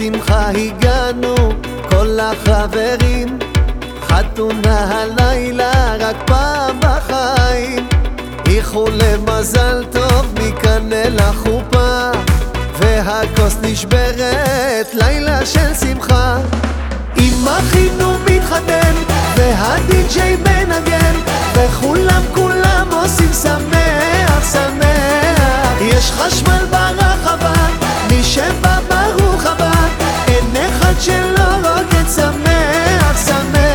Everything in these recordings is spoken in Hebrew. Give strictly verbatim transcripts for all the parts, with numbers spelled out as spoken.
לשמחה הגענו כל החברים, חתונה הלילה רק פעם בחיים. איחולי מזל טוב מכאן אל החופה, והכוס נשברת, לילה של שמחה. עם אחינו מתחתן והדי-ג'יי מנגן, וכולם כולם עושים שמח שמח. יש חשמל ברחבה, מי שבא ברוך הבא, אין אחד שלא רוקד שמח שמח.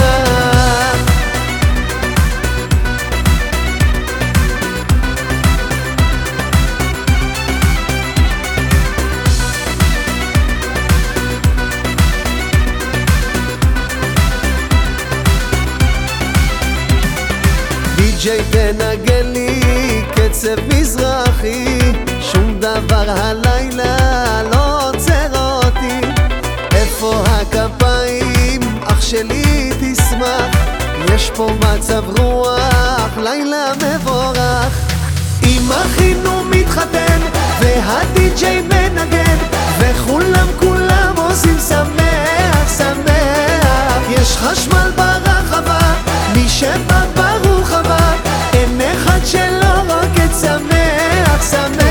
די-ג'יי תנגן לי קצב מזרחי, שום דבר הלילה לא עוצר אותי. איפה הכפיים? אח שלי תשמח, יש פה מצב רוח, לילה מבורך. עם אחינו מתחתן והדי-ג'יי מנגן, וכולם כולם עושים שמח שמח. יש חשמל ברחבה, מי שבא ברוך הבא, אין אחד שלא רוקד שמח שמח.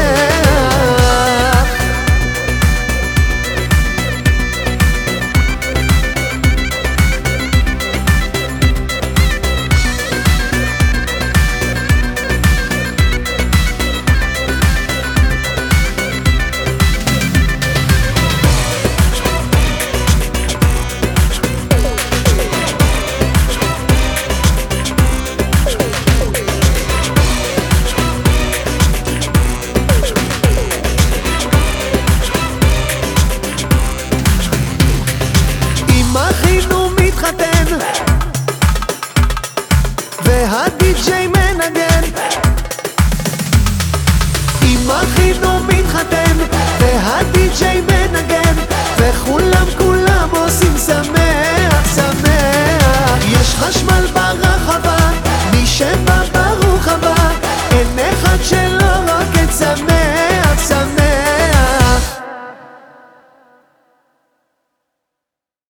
והדי-ג'יי מנגן, עם אחינו מתחתן והדי-ג'יי מנגן, וכולם כולם עושים שמח שמח. יש חשמל